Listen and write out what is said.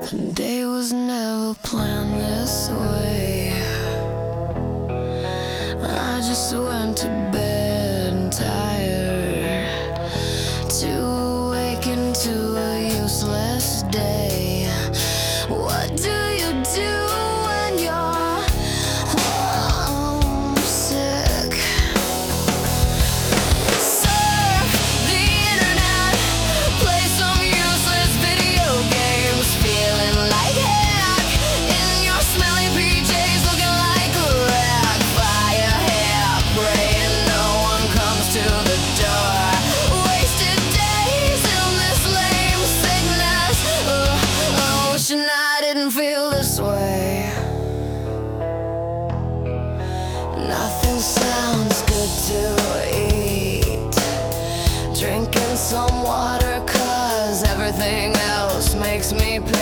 Day was never planned this way. I just went to bed tired, to awaken to a useless day. What do you do when you're homesick? Surf the internet, play some useless video games, feeling like heck in your smelly PJs, looking like a wreck. Fire hair, praying no one comes to the door. Wasted days in this lame sickness. Wishing I didn't feel this way. Nothing sounds good to eat. Drinking some water, 'cause everything else makes me